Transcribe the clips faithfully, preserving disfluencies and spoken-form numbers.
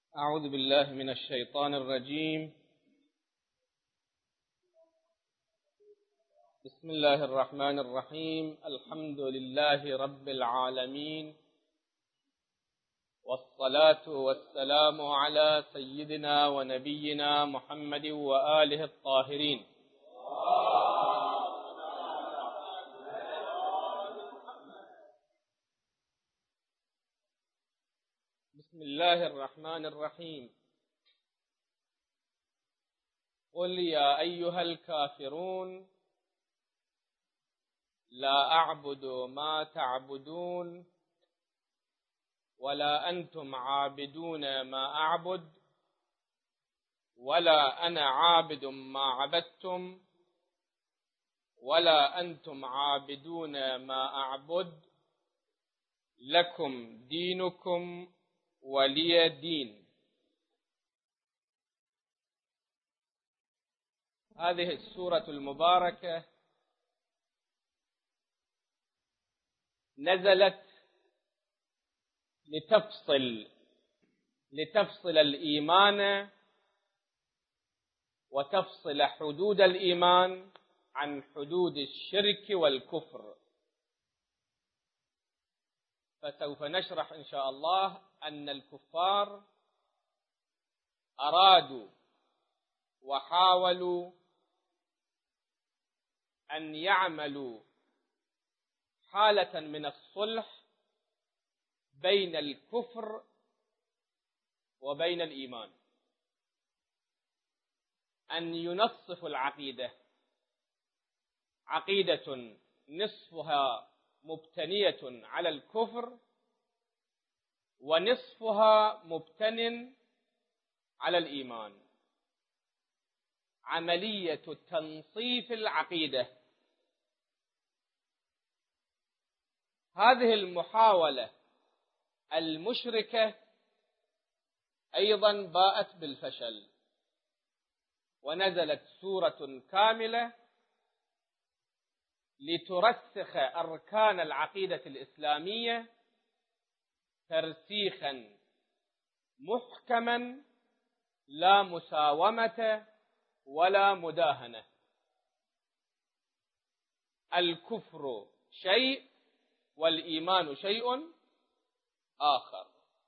أعوذ بالله من الشيطان الرجيم. بسم الله الرحمن الرحيم. الحمد لله رب العالمين، والصلاة والسلام على سيدنا ونبينا محمد وآله الطاهرين. بسم الله الرحمن الرحيم. قل يا أيها الكافرون لا أعبد ما تعبدون ولا أنتم عابدون ما أعبد ولا أنا عابد ما عبدتم ولا أنتم عابدون ما أعبد لكم دينكم ولي دين. هذه السورة المباركة نزلت لتفصل لتفصل الإيمان وتفصل حدود الإيمان عن حدود الشرك والكفر. فسوف نشرح إن شاء الله أن الكفار أرادوا وحاولوا أن يعملوا حالة من الصلح بين الكفر وبين الإيمان، أن ينصفوا العقيدة، عقيدة نصفها مبتنية على الكفر ونصفها مبتن على الإيمان، عملية تنصيف العقيدة. هذه المحاولة المشركة أيضا باءت بالفشل، ونزلت سورة كاملة لترسخ أركان العقيدة الإسلامية ترسيخا محكما لا مساومة ولا مداهنة. الكفر شيء والإيمان شيء آخر.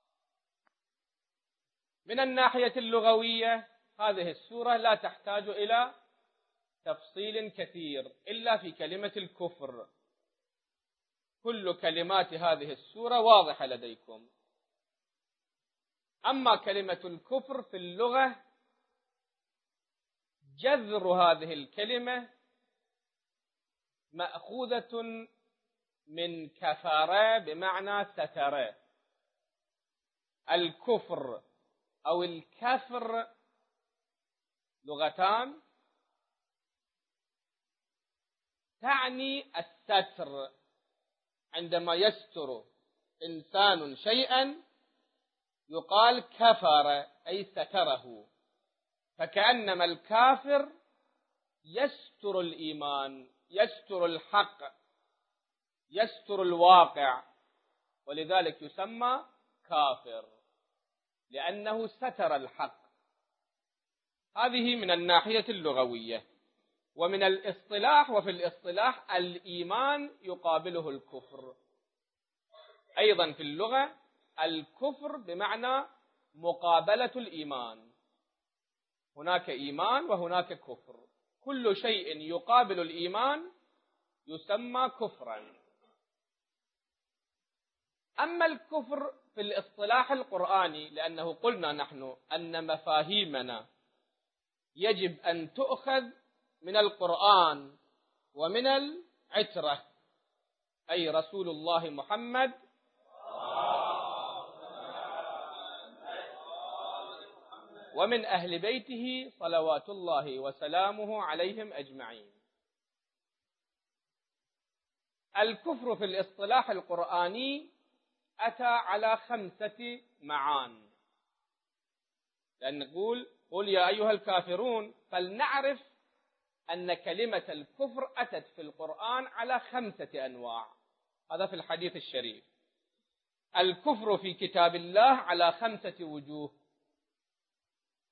من الناحية اللغوية هذه السورة لا تحتاج إلى تفصيل كثير إلا في كلمة الكفر. كل كلمات هذه السورة واضحة لديكم. أما كلمة الكفر في اللغة جذر هذه الكلمة مأخوذة من كفر بمعنى ستر. الكفر أو الكفر لغتان تعني الستر. عندما يستر إنسان شيئا يقال كفر أي ستره، فكأنما الكافر يستر الإيمان، يستر الحق، يستر الواقع، ولذلك يسمى كافر لأنه ستر الحق. هذه من الناحية اللغوية. ومن الاصطلاح، وفي الاصطلاح الإيمان يقابله الكفر. أيضا في اللغة الكفر بمعنى مقابلة الإيمان. هناك إيمان وهناك كفر، كل شيء يقابل الإيمان يسمى كفرا. أما الكفر في الاصطلاح القرآني، لأنه قلنا نحن أن مفاهيمنا يجب أن تؤخذ من القرآن ومن العترة، أي رسول الله محمد ومن أهل بيته صلوات الله وسلامه عليهم أجمعين. الكفر في الاصطلاح القرآني أتى على خمسة معان. لأن نقول قل يا أيها الكافرون، فلنعرف أن كلمة الكفر أتت في القرآن على خمسة أنواع. هذا في الحديث الشريف. الكفر في كتاب الله على خمسة وجوه.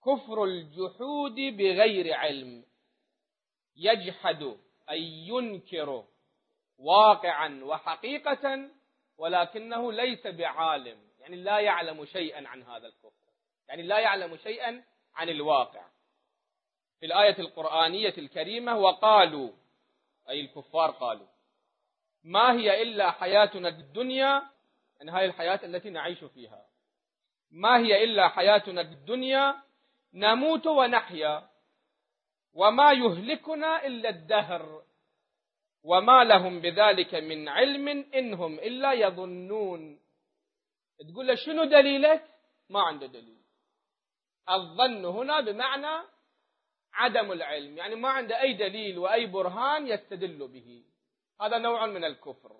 كفر الجحود بغير علم، يجحد أي ينكر واقعا وحقيقة ولكنه ليس بعالم، يعني لا يعلم شيئا عن هذا الكفر، يعني لا يعلم شيئا عن الواقع. في الآية القرآنية الكريمة وقالوا، أي الكفار قالوا: ما هي إلا حياتنا الدنيا، يعني هذه الحياة التي نعيش فيها، ما هي إلا حياتنا الدنيا نموت ونحيا وما يهلكنا إلا الدهر وما لهم بذلك من علم إنهم إلا يظنون. تقول له شنو دليلك؟ ما عنده دليل. الظن هنا بمعنى عدم العلم، يعني ما عنده أي دليل وأي برهان يستدل به. هذا نوع من الكفر.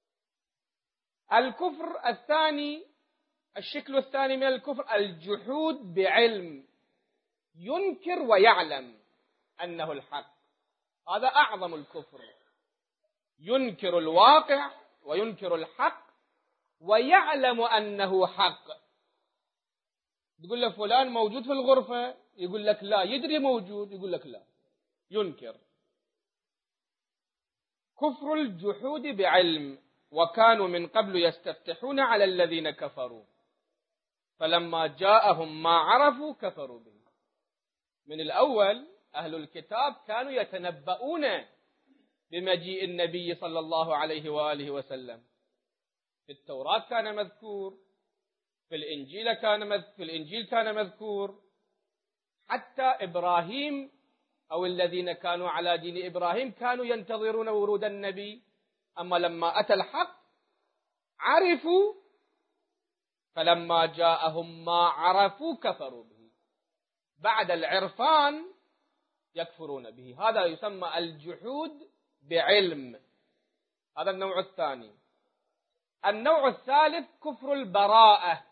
الكفر الثاني، الشكل الثاني من الكفر، الجحود بعلم، ينكر ويعلم أنه الحق. هذا أعظم الكفر، ينكر الواقع وينكر الحق ويعلم أنه حق. تقول له فلان موجود في الغرفة، يقول لك لا. يدري موجود، يقول لك لا، ينكر. كفر الجحود بعلم. وكانوا من قبل يستفتحون على الذين كفروا فلما جاءهم ما عرفوا كفروا به. من الأول أهل الكتاب كانوا يتنبؤون بمجيء النبي صلى الله عليه وآله وسلم. في التوراة كان مذكور، في الإنجيل كان مذكور، في الإنجيل كان مذكور. حتى إبراهيم أو الذين كانوا على دين إبراهيم كانوا ينتظرون ورود النبي، أما لما أتى الحق عرفوا، فلما جاءهم ما عرفوا كفروا به. بعد العرفان يكفرون به. هذا يسمى الجحود بعلم. هذا النوع الثاني. النوع الثالث كفر البراءة،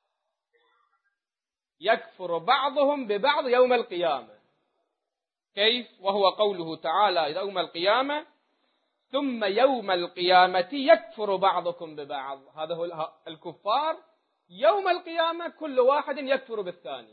يكفر بعضهم ببعض يوم القيامة. كيف؟ وهو قوله تعالى يوم القيامة ثم يوم القيامة يكفر بعضكم ببعض. هذا هو الكفار يوم القيامة، كل واحد يكفر بالثاني.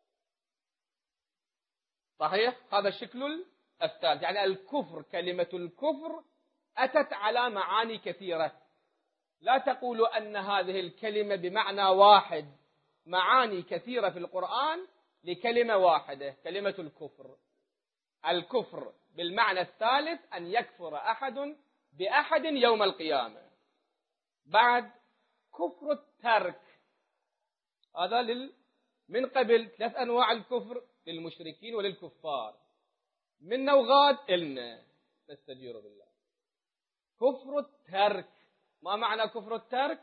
صحيح؟ هذا الشكل الثالث. يعني الكفر، كلمة الكفر أتت على معاني كثيرة. لا تقولوا أن هذه الكلمة بمعنى واحد، معاني كثيرة في القرآن لكلمة واحدة، كلمة الكفر. الكفر بالمعنى الثالث أن يكفر أحد بأحد يوم القيامة. بعد كفر الترك، هذا لل... من قبل ثلاث أنواع الكفر، للمشركين وللكفار. من نوغاد إلنا نستجير بالله. كفر الترك، ما معنى كفر الترك؟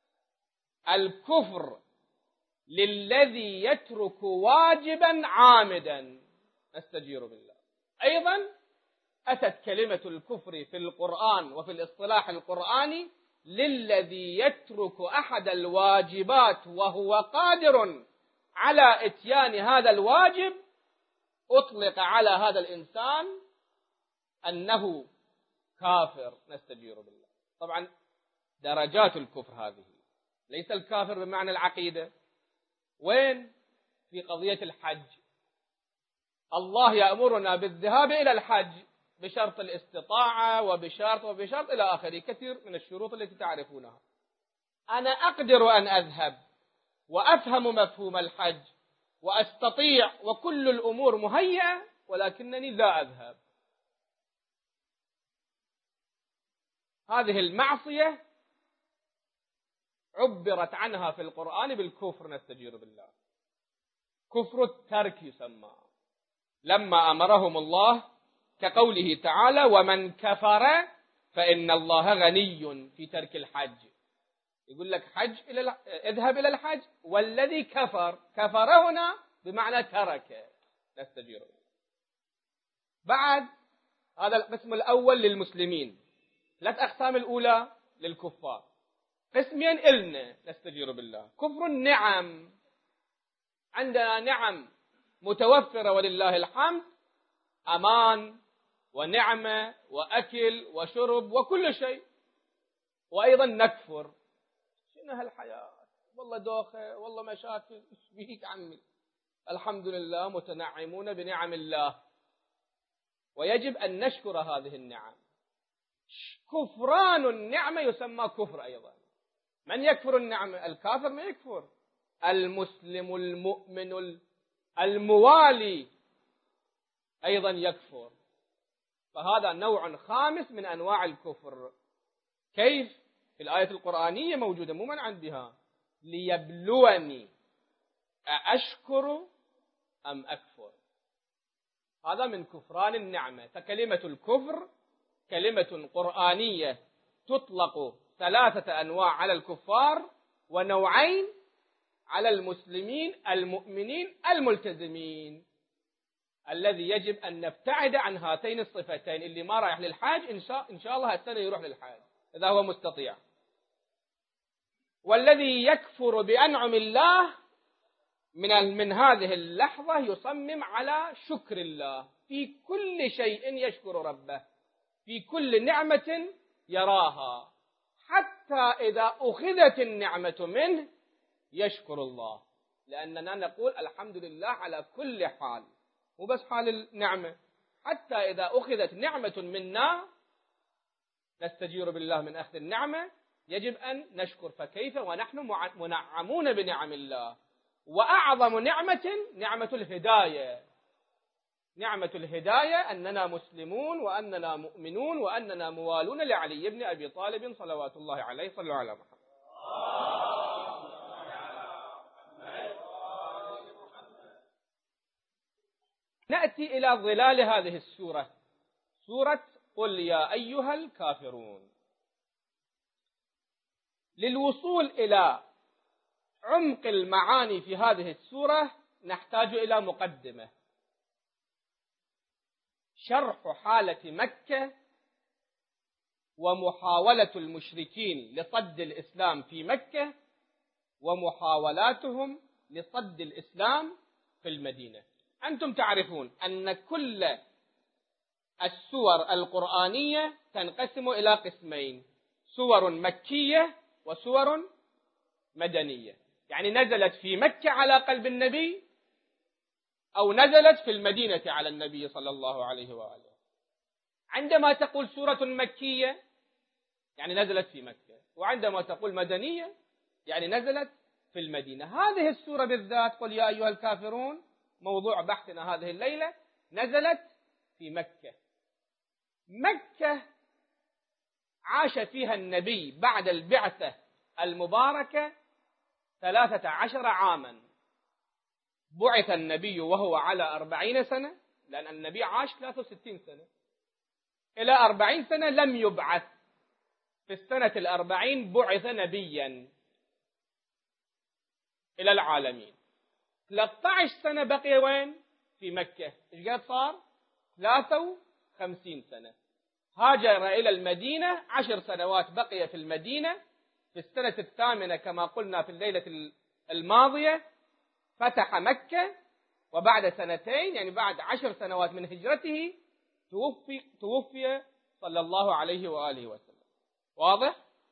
الكفر للذي يترك واجبا عامدا، نستجير بالله. أيضا أتت كلمة الكفر في القرآن وفي الاصطلاح القرآني للذي يترك أحد الواجبات وهو قادر على إتيان هذا الواجب، أطلق على هذا الإنسان أنه كافر، نستجير بالله. طبعا درجات الكفر هذه، ليس الكافر بمعنى العقيدة. وين؟ في قضية الحج، الله يأمرنا بالذهاب إلى الحج بشرط الاستطاعة وبشرط وبشرط إلى آخره، كثير من الشروط التي تعرفونها. أنا أقدر أن أذهب وأفهم مفهوم الحج وأستطيع وكل الأمور مهيئة، ولكنني لا أذهب. هذه المعصية عبرت عنها في القرآن بالكفر، نستجير بالله. كفر الترك يسمى، لما أمرهم الله كقوله تعالى ومن كفر فإن الله غني في ترك الحج. يقول لك حج إلى اذهب إلى الحج، والذي كفر، كفر هنا بمعنى ترك، نستجير بالله. بعد هذا القسم الأول للمسلمين. ثلاث أقسام الأولى للكفار. قسمين إلنا، نستجير بالله. كفر النعم، عندنا نعم متوفرة ولله الحمد، أمان ونعمة وأكل وشرب وكل شيء، وأيضا نكفر. شنو هالحياة؟ والله دوخة، والله مشاكل، ايش بيك عمي؟ الحمد لله متنعمون بنعم الله، ويجب أن نشكر هذه النعم. كفران النعمة يسمى كفر أيضا. من يكفر النعمة؟ الكافر ما يكفر، المسلم المؤمن الموالي أيضا يكفر. فهذا نوع خامس من أنواع الكفر. كيف؟ في الآية القرآنية موجودة، مو من عندها. ليبلوني أأشكر أم أكفر. هذا من كفران النعمة. فكلمة الكفر كلمة قرآنية تطلق ثلاثة أنواع على الكفار، ونوعين على المسلمين المؤمنين الملتزمين، الذي يجب أن نبتعد عن هاتين الصفتين. اللي ما رايح للحاج إن شاء, إن شاء الله هالسنة يروح للحاج إذا هو مستطيع. والذي يكفر بأنعم الله من من هذه اللحظة يصمم على شكر الله في كل شيء، يشكر ربه في كل نعمة يراها، حتى إذا أخذت النعمة منه يشكر الله، لأننا نقول الحمد لله على كل حال، مو بس حال النعمة. حتى إذا أخذت نعمة منا نستجير بالله من أخذ النعمة، يجب أن نشكر. فكيف ونحن منعمون بنعم الله؟ وأعظم نعمة نعمة الهداية. نعمة الهداية أننا مسلمون وأننا مؤمنون وأننا موالون لعلي بن أبي طالب صلوات الله عليه. صلوا على محمد. نأتي إلى ظلال هذه السورة، سورة قل يا أيها الكافرون. للوصول إلى عمق المعاني في هذه السورة نحتاج إلى مقدمة، شرح حالة مكة ومحاولة المشركين لصد الإسلام في مكة ومحاولاتهم لصد الإسلام في المدينة. أنتم تعرفون أن كل السور القرآنية تنقسم إلى قسمين: سور مكية وسور مدنية، يعني نزلت في مكة على قلب النبي أو نزلت في المدينة على النبي صلى الله عليه وآله. عندما تقول سورة مكية يعني نزلت في مكة، وعندما تقول مدنية يعني نزلت في المدينة. هذه السورة بالذات قل يا أيها الكافرون موضوع بحثنا هذه الليلة نزلت في مكة. مكة عاش فيها النبي بعد البعثة المباركة ثلاثة عشر عاما. بعث النبي وهو على أربعين سنة، لأن النبي عاش ثلاثة وستين سنة، إلى أربعين سنة لم يبعث. في السنة الأربعين بعث نبيا إلى العالمين. ثلاثة عشر سنة بقي وين؟ في مكة. إيش قد صار؟ ثلاثة وخمسين سنة. هاجر إلى المدينة عشر سنوات بقي في المدينة. في السنة الثامنة كما قلنا في الليلة الماضية فتح مكة، وبعد سنتين يعني بعد عشر سنوات من هجرته توفي, توفي صلى الله عليه وآله وسلم. واضح؟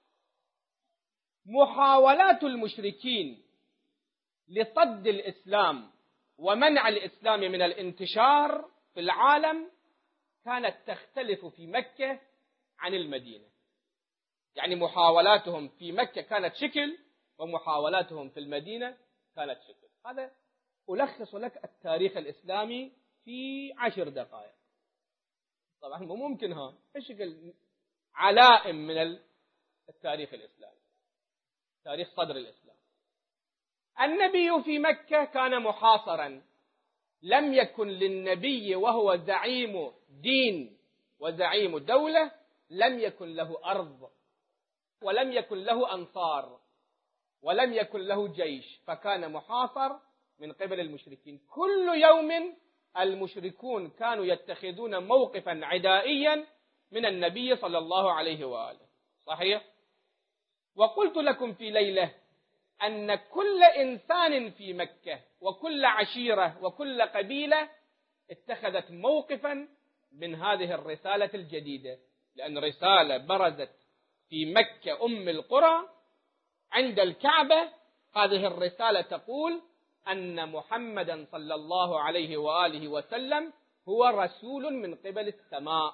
محاولات المشركين لصد الإسلام ومنع الإسلام من الانتشار في العالم كانت تختلف في مكة عن المدينة. يعني محاولاتهم في مكة كانت شكل، ومحاولاتهم في المدينة كانت شكل. هذا ألخص لك التاريخ الإسلامي في عشر دقائق. طبعا مو ممكن ها بشكل علائم من التاريخ الإسلامي، تاريخ صدر الإسلام. النبي في مكة كان محاصرا، لم يكن للنبي وهو زعيم دين وزعيم دولة لم يكن له أرض، ولم يكن له أنصار، ولم يكن له جيش، فكان محاصر من قبل المشركين. كل يوم المشركون كانوا يتخذون موقفا عدائيا من النبي صلى الله عليه وآله. صحيح؟ وقلت لكم في ليلة أن كل إنسان في مكة وكل عشيرة وكل قبيلة اتخذت موقفا من هذه الرسالة الجديدة، لأن رسالة برزت في مكة أم القرى عند الكعبة. هذه الرسالة تقول أن محمدا صلى الله عليه وآله وسلم هو رسول من قبل السماء،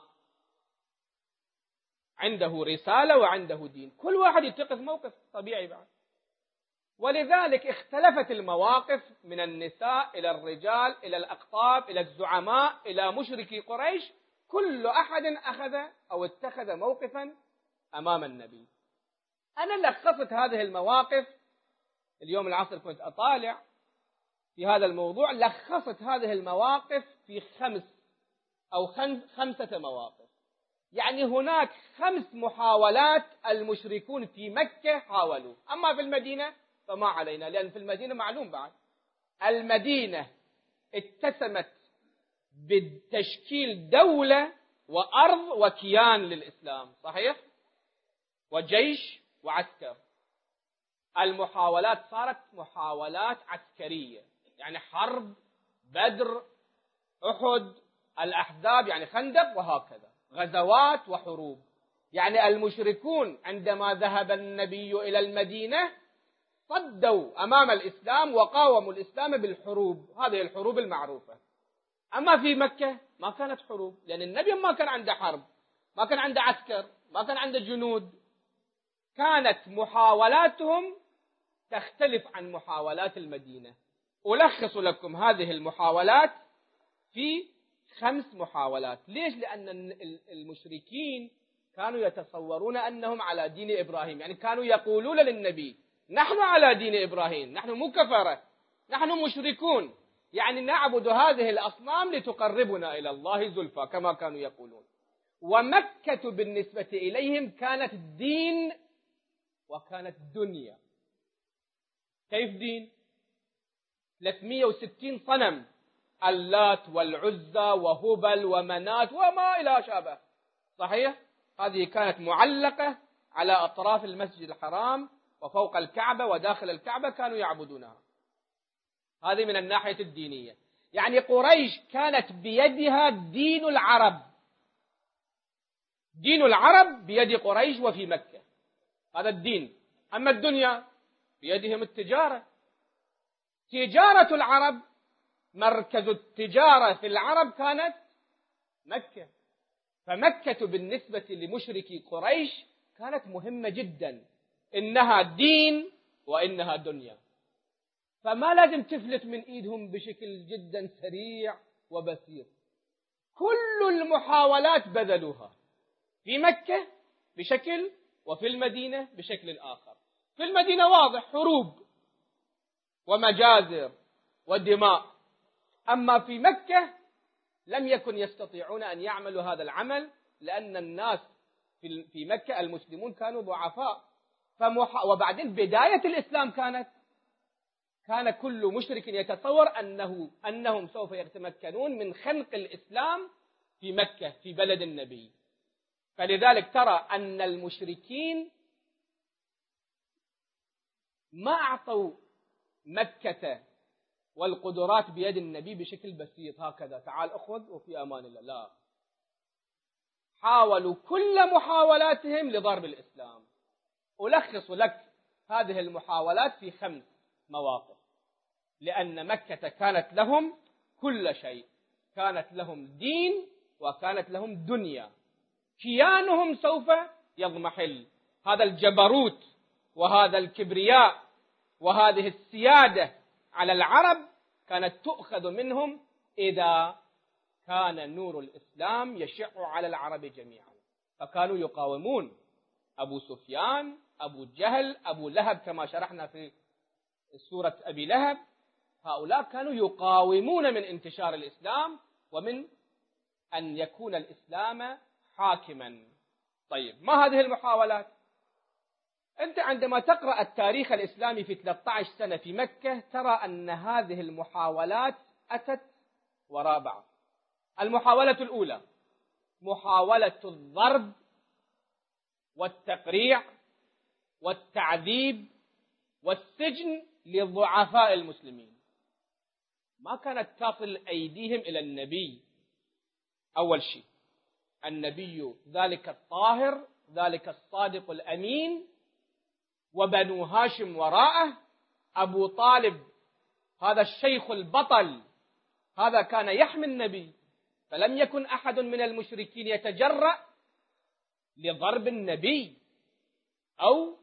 عنده رسالة وعنده دين. كل واحد يتقف موقف طبيعي بعد. ولذلك اختلفت المواقف من النساء إلى الرجال إلى الأقطاب إلى الزعماء إلى مشركي قريش، كل أحد أخذ أو اتخذ موقفا أمام النبي. أنا لخصت هذه المواقف، اليوم العصر كنت أطالع في هذا الموضوع، لخصت هذه المواقف في خمس أو خمسة مواقف. يعني هناك خمس محاولات المشركون في مكة حاولوا، أما في المدينة فما علينا، لأن في المدينة معلوم بعد المدينة اتسمت بتشكيل دولة وأرض وكيان للإسلام، صحيح؟ وجيش وعسكر. المحاولات صارت محاولات عسكرية، يعني حرب، بدر، أحد، الأحزاب يعني خندق، وهكذا غزوات وحروب. يعني المشركون عندما ذهب النبي إلى المدينة صدوا أمام الإسلام وقاوموا الإسلام بالحروب، هذه الحروب المعروفة. أما في مكة ما كانت حروب، لأن النبي ما كان عنده حرب، ما كان عنده عسكر، ما كان عنده جنود. كانت محاولاتهم تختلف عن محاولات المدينة. ألخص لكم هذه المحاولات في خمس محاولات. ليش؟ لأن المشركين كانوا يتصورون أنهم على دين إبراهيم، يعني كانوا يقولون للنبي نحن على دين إبراهيم، نحن مو كفرة، نحن مشركون، يعني نعبد هذه الأصنام لتقربنا إلى الله زلفى كما كانوا يقولون. ومكة بالنسبة إليهم كانت دين وكانت دنيا. كيف دين؟ ثلاثمئة وستين صنم، اللات والعزى وهبل ومنات وما إلى شابه، صحيح؟ هذه كانت معلقة على أطراف المسجد الحرام وفوق الكعبة وداخل الكعبة كانوا يعبدونها. هذه من الناحية الدينية. يعني قريش كانت بيدها دين العرب، دين العرب بيد قريش وفي مكة، هذا الدين. أما الدنيا بيدهم التجارة، تجارة العرب، مركز التجارة في العرب كانت مكة. فمكة بالنسبة لمشركي قريش كانت مهمة جدا، إنها دين وإنها دنيا، فما لازم تفلت من إيدهم بشكل جدا سريع وبسيط. كل المحاولات بذلوها في مكة بشكل وفي المدينة بشكل آخر. في المدينة واضح حروب ومجازر ودماء، أما في مكة لم يكن يستطيعون أن يعملوا هذا العمل، لأن الناس في مكة المسلمون كانوا ضعفاء. فمح... وبعدين بداية الإسلام كانت كان كل مشرك يتصور أنه أنهم سوف يتمكنون من خنق الإسلام في مكة في بلد النبي. فلذلك ترى أن المشركين ما أعطوا مكة والقدرات بيد النبي بشكل بسيط هكذا تعال أخذ وفي أمان الله، لا، حاولوا كل محاولاتهم لضرب الإسلام. ألخص لك هذه المحاولات في خمس مواقف. لأن مكة كانت لهم كل شيء، كانت لهم دين وكانت لهم دنيا، كيانهم سوف يضمحل. هذا الجبروت وهذا الكبرياء وهذه السيادة على العرب كانت تؤخذ منهم إذا كان نور الإسلام يشع على العرب جميعا. فكانوا يقاومون أبو سفيان، أبو جهل، أبو لهب كما شرحنا في سورة أبي لهب. هؤلاء كانوا يقاومون من انتشار الإسلام ومن أن يكون الإسلام حاكما. طيب ما هذه المحاولات؟ أنت عندما تقرأ التاريخ الإسلامي في ثلاثة عشر سنة في مكة ترى أن هذه المحاولات أتت وراء بعض. المحاولة الأولى محاولة الضرب والتقريع والتعذيب والسجن لضعفاء المسلمين. ما كانت تصل أيديهم إلى النبي. أول شيء النبي ذلك الطاهر ذلك الصادق الأمين، وبنو هاشم وراءه، أبو طالب هذا الشيخ البطل، هذا كان يحمي النبي، فلم يكن أحد من المشركين يتجرأ لضرب النبي أو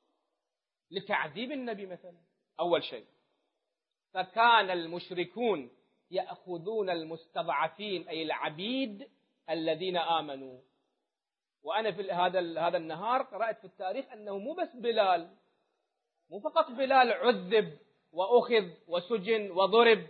لتعذيب النبي مثلا. أول شيء، فكان المشركون يأخذون المستضعفين أي العبيد الذين آمنوا. وأنا في هذا هذا النهار قرأت في التاريخ أنه مو بس بلال، مو فقط بلال عذب وأخذ وسجن وضرب،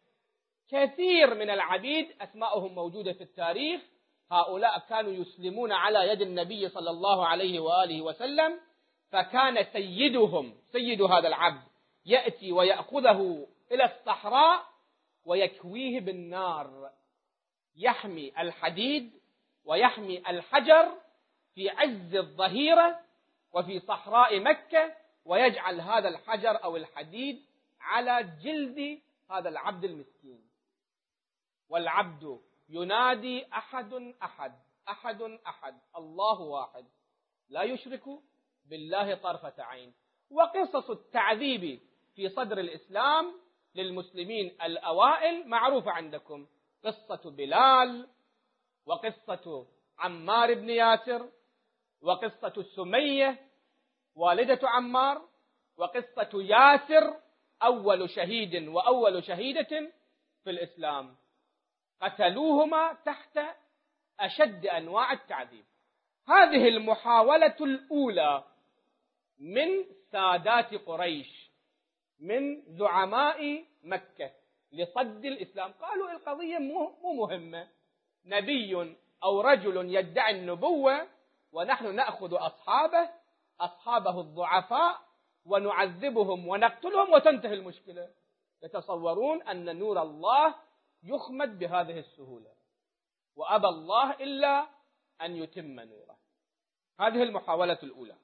كثير من العبيد أسماءهم موجودة في التاريخ، هؤلاء كانوا يسلمون على يد النبي صلى الله عليه وآله وسلم، فكان سيدهم، سيد هذا العبد، يأتي ويأخذه إلى الصحراء ويكويه بالنار، يحمي الحديد ويحمي الحجر في عز الظهيرة وفي صحراء مكة، ويجعل هذا الحجر أو الحديد على جلد هذا العبد المسكين. والعبد ينادي أحد أحد أحد أحد الله واحد، لا يشرك بالله طرفة عين. وقصص التعذيب في صدر الإسلام للمسلمين الأوائل معروفة عندكم، قصة بلال، وقصة عمار بن ياسر، وقصة سمية والدة عمار، وقصة ياسر أول شهيد وأول شهيدة في الإسلام، قتلوهما تحت أشد أنواع التعذيب. هذه المحاولة الأولى من سادات قريش، من زعماء مكة لصد الإسلام. قالوا القضية مو مهمة، نبي أو رجل يدعي النبوة ونحن نأخذ أصحابه أصحابه الضعفاء ونعذبهم ونقتلهم وتنتهي المشكلة. يتصورون أن نور الله يخمد بهذه السهولة، وأبى الله إلا أن يتم نوره. هذه المحاولة الأولى.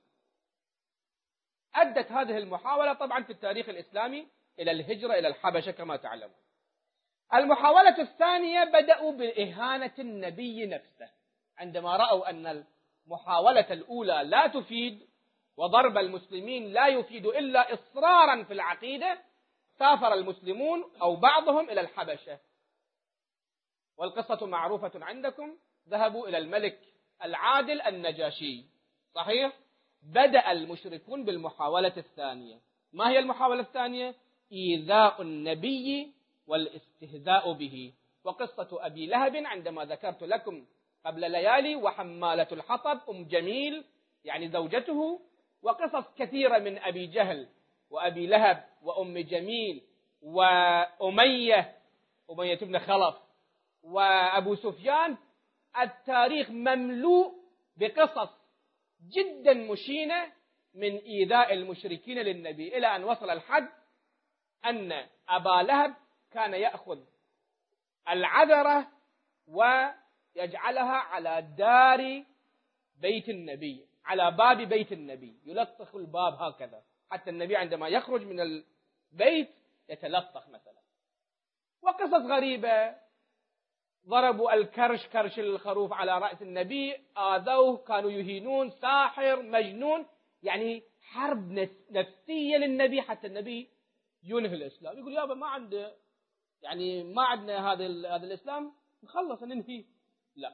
أدت هذه المحاولة طبعا في التاريخ الإسلامي إلى الهجرة إلى الحبشة كما تعلمون. المحاولة الثانية بدأوا بإهانة النبي نفسه، عندما رأوا أن المحاولة الأولى لا تفيد وضرب المسلمين لا يفيد إلا إصرارا في العقيدة، سافر المسلمون أو بعضهم إلى الحبشة. والقصة معروفة عندكم، ذهبوا إلى الملك العادل النجاشي، صحيح؟ بدأ المشركون بالمحاولة الثانية. ما هي المحاولة الثانية؟ إيذاء النبي والاستهزاء به. وقصة أبي لهب عندما ذكرت لكم قبل ليالي، وحمالة الحطب أم جميل يعني زوجته، وقصص كثيرة من أبي جهل وأبي لهب وأم جميل وأمية أمية بن خلف وأبو سفيان. التاريخ مملوء بقصص جدا مشينة من إيذاء المشركين للنبي، إلى أن وصل الحد أن أبا لهب كان يأخذ العذرة ويجعلها على دار بيت النبي، على باب بيت النبي، يلطخ الباب هكذا حتى النبي عندما يخرج من البيت يتلطخ مثلا. وقصص غريبة، ضربوا الكرش كرش الخروف على رأس النبي، آذوه، كانوا يهينون، ساحر، مجنون، يعني حرب نفسية للنبي حتى النبي ينهي الإسلام. يقول يابا ما عنده، يعني ما عندنا هذا هذا الإسلام، نخلص ننهي. لا،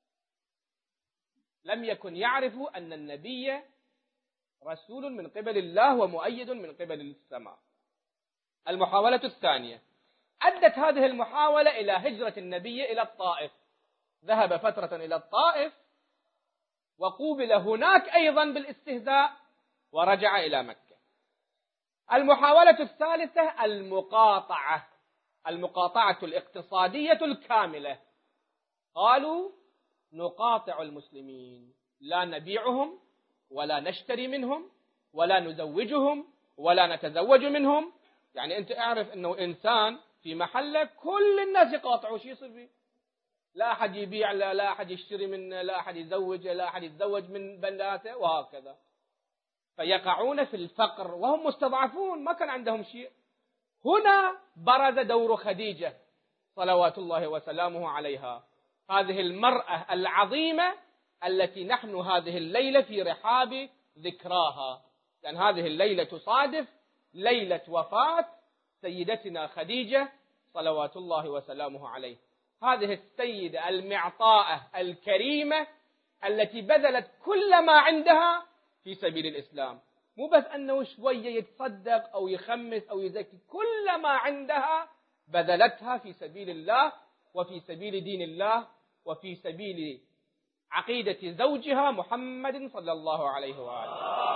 لم يكن يعرفوا أن النبي رسول من قبل الله ومؤيد من قبل السماء. المحاولة الثانية، أدت هذه المحاولة إلى هجرة النبي إلى الطائف، ذهب فترة إلى الطائف وقوبل هناك أيضا بالاستهزاء ورجع إلى مكة. المحاولة الثالثة المقاطعة، المقاطعة الاقتصادية الكاملة. قالوا نقاطع المسلمين، لا نبيعهم ولا نشتري منهم ولا نزوجهم ولا نتزوج منهم. يعني أنت أعرف أنه إنسان في محله كل الناس يقاطعوا، شو يصير فيه؟ لا أحد يبيع، لا, لا أحد يشتري منه، لا أحد يزوج، لا أحد يتزوج من بناته، وهكذا. فيقعون في الفقر وهم مستضعفون، ما كان عندهم شيء. هنا برز دور خديجة صلوات الله وسلامه عليها، هذه المرأة العظيمة التي نحن هذه الليلة في رحاب ذكراها، لأن هذه الليلة تصادف ليلة وفاة سيدتنا خديجة صلوات الله وسلامه عليه، هذه السيدة المعطاءة الكريمة التي بذلت كل ما عندها في سبيل الإسلام، مو بس أنه شوية يتصدق أو يخمس أو يزكي، كل ما عندها بذلتها في سبيل الله وفي سبيل دين الله وفي سبيل عقيدة زوجها محمد صلى الله عليه وآله.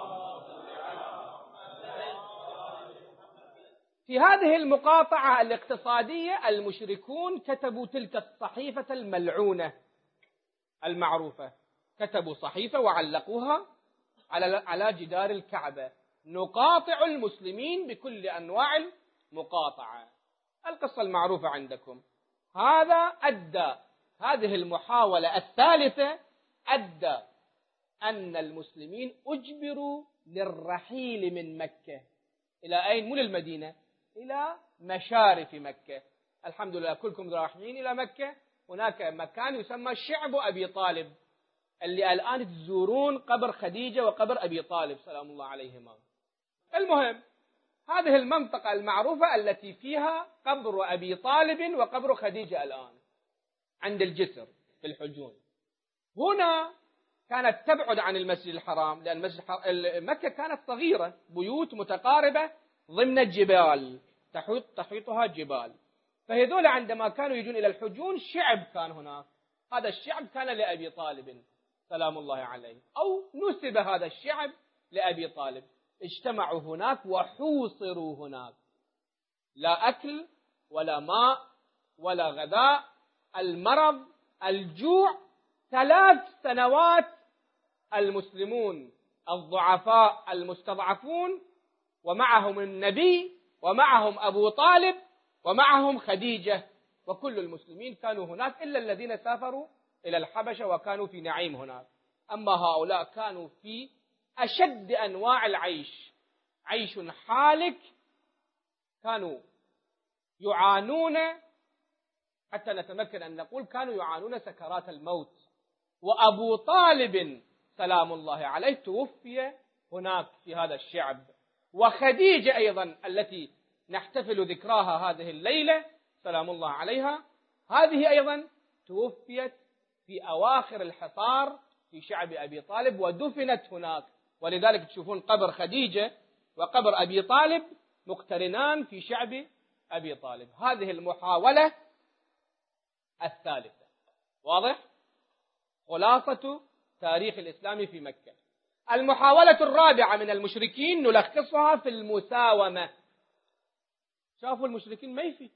في هذه المقاطعة الاقتصادية المشركون كتبوا تلك الصحيفة الملعونة المعروفة، كتبوا صحيفة وعلقوها على على جدار الكعبة: نقاطع المسلمين بكل أنواع المقاطعة. القصة المعروفة عندكم. هذا أدى، هذه المحاولة الثالثة أدى أن المسلمين أجبروا للرحيل من مكة إلى أين؟ مو للمدينة، إلى مشارف مكة. الحمد لله كلكم رايحين إلى مكة، هناك مكان يسمى شعب أبي طالب، اللي الآن تزورون قبر خديجة وقبر أبي طالب سلام الله عليهما. المهم، هذه المنطقة المعروفة التي فيها قبر أبي طالب وقبر خديجة الآن عند الجسر في الحجون. هنا كانت تبعد عن المسجد الحرام، لأن مسجد مكة كانت صغيرة، بيوت متقاربة ضمن الجبال، تحيط تحيطها جبال. فهذول عندما كانوا يجون إلى الحجون شعب كان هناك، هذا الشعب كان لأبي طالب سلام الله عليه، أو نسب هذا الشعب لأبي طالب. اجتمعوا هناك وحوصروا هناك، لا أكل ولا ماء ولا غذاء، المرض، الجوع. ثلاث سنوات المسلمون الضعفاء المستضعفون، ومعهم النبي ومعهم أبو طالب ومعهم خديجة، وكل المسلمين كانوا هناك إلا الذين سافروا إلى الحبشة وكانوا في نعيم هناك. أما هؤلاء كانوا في أشد أنواع العيش، عيش حالك، كانوا يعانون، حتى نتمكن أن نقول كانوا يعانون سكرات الموت. وأبو طالب سلام الله عليه توفي هناك في هذا الشعب، وخديجة أيضا التي نحتفل ذكراها هذه الليلة سلام الله عليها، هذه أيضا توفيت في أواخر الحصار في شعب أبي طالب ودفنت هناك. ولذلك تشوفون قبر خديجة وقبر أبي طالب مقترنان في شعب أبي طالب. هذه المحاولة الثالثة. واضح؟ خلاصة تاريخ الإسلام في مكة. المحاولة الرابعة من المشركين نلخصها في المساومة. شافوا المشركين ما يفي،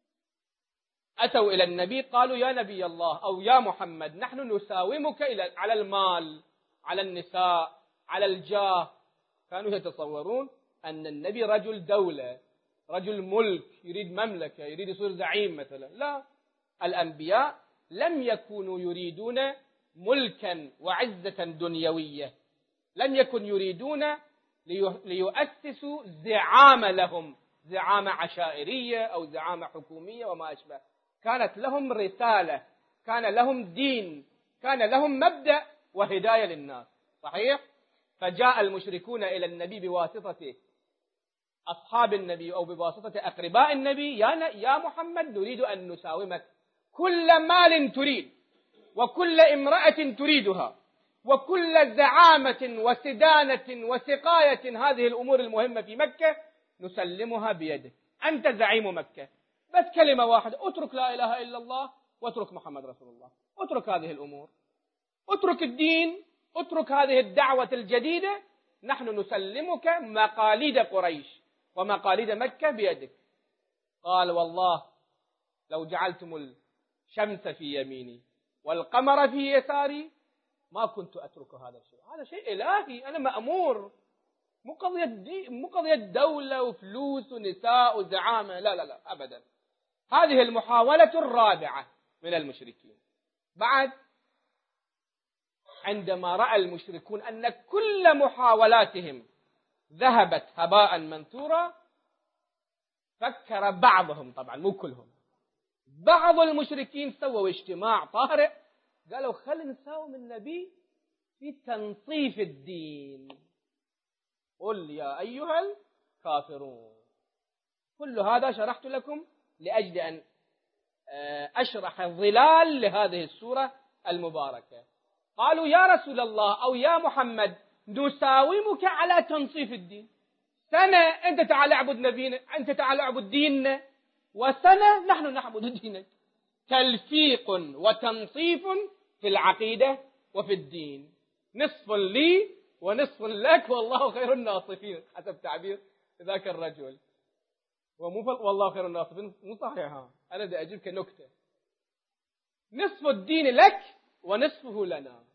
أتوا إلى النبي قالوا: يا نبي الله أو يا محمد، نحن نساومك على المال، على النساء، على الجاه. كانوا يتصورون أن النبي رجل دولة، رجل ملك، يريد مملكة، يريد يصير زعيم مثلا. لا، الأنبياء لم يكونوا يريدون ملكا وعزة دنيوية، لم يكن يريدون ليؤسسوا زعامة لهم، زعامة عشائرية أو زعامة حكومية وما أشبه. كانت لهم رسالة، كان لهم دين، كان لهم مبدأ وهداية للناس. صحيح؟ فجاء المشركون إلى النبي بواسطة أصحاب النبي أو بواسطة أقرباء النبي: يا يا محمد، نريد أن نساومك، كل مال تريد وكل امرأة تريدها وكل زعامة وسدانة وسقاية، هذه الأمور المهمة في مكة نسلمها بيدك، أنت زعيم مكة. بس كلمة واحدة: اترك لا إله إلا الله واترك محمد رسول الله، اترك هذه الأمور، اترك الدين، اترك هذه الدعوة الجديدة، نحن نسلمك مقاليد قريش ومقاليد مكة بيدك. قال: والله لو جعلتم الشمس في يميني والقمر في يساري ما كنت أترك هذا الشيء، هذا شيء إلهي، أنا مأمور، مو قضية دي مو قضية دولة وفلوس ونساء وزعامة، لا لا لا أبدا. هذه المحاولة الرابعة من المشركين. بعد، عندما رأى المشركون أن كل محاولاتهم ذهبت هباء منثورا، فكر بعضهم، طبعا مو كلهم، بعض المشركين سووا اجتماع طارئ، قالوا: خلينا نساوم النبي في تنصيف الدين. قل يا أيها الكافرون. كل هذا شرحت لكم لأجل أن أشرح الظلال لهذه السورة المباركة. قالوا يا رسول الله أو يا محمد نساومك على تنصيف الدين، سنة أنت تعال اعبد نبينا، أنت تعال اعبد ديننا، وسنة نحن نعبد دينك. تلفيق وتنصيف في العقيدة وفي الدين، نصف لي ونصف لك والله خير الناصفين، حسب تعبير ذاك الرجل. ومو والله خير الناصفين مو صحيح، ها أنا بدي أجيبك نكتة. نصف الدين لك ونصفه لنا،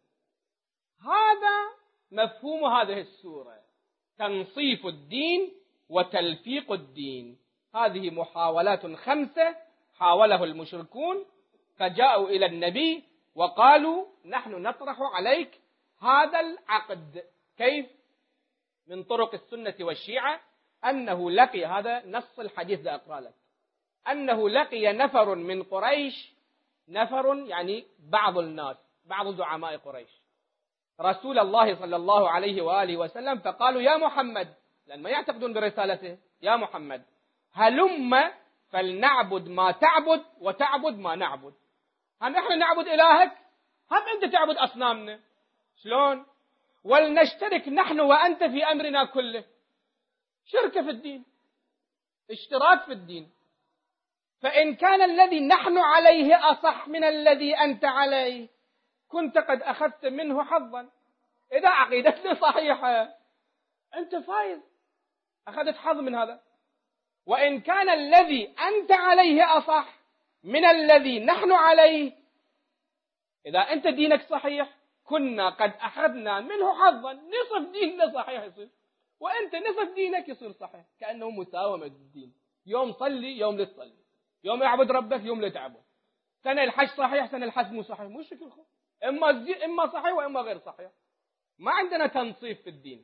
هذا مفهوم هذه السورة، تنصيف الدين وتلفيق الدين. هذه محاولات خمسة حاوله المشركون، فجاءوا إلى النبي وقالوا نحن نطرح عليك هذا العقد. كيف؟ من طرق السنة والشيعة أنه لقي، هذا نص الحديث ذا أقرأ لك، أنه لقي نفر من قريش، نفر يعني بعض الناس، بعض زعماء قريش، رسول الله صلى الله عليه وآله وسلم، فقالوا يا محمد، لأن ما يعتقدون برسالته، يا محمد هلم فلنعبد ما تعبد وتعبد ما نعبد. هم احنا نعبد إلهك، هم أنت تعبد أصنامنا، شلون؟ ولنشترك نحن وأنت في أمرنا كله، شركة في الدين، اشتراك في الدين. فإن كان الذي نحن عليه أصح من الذي أنت عليه كنت قد أخذت منه حظا. إذا عقيدتنا صحيحة أنت فايز، أخذت حظ من هذا. وإن كان الذي أنت عليه أصح من الذي نحن عليه، إذا أنت دينك صحيح كنا قد أخذنا منه حظا، نصف ديننا صحيح يصير، وأنت نصف دينك يصير صحيح، كأنه مساومة الدين. يوم صلي يوم لا تصلي، يوم اعبد ربك يوم لا تعبد، سنة الحج صحيح سنة الحج مو صحيح، مو شكل خو، إما إما صحيح وإما غير صحيح. ما عندنا تنصيف في الدين.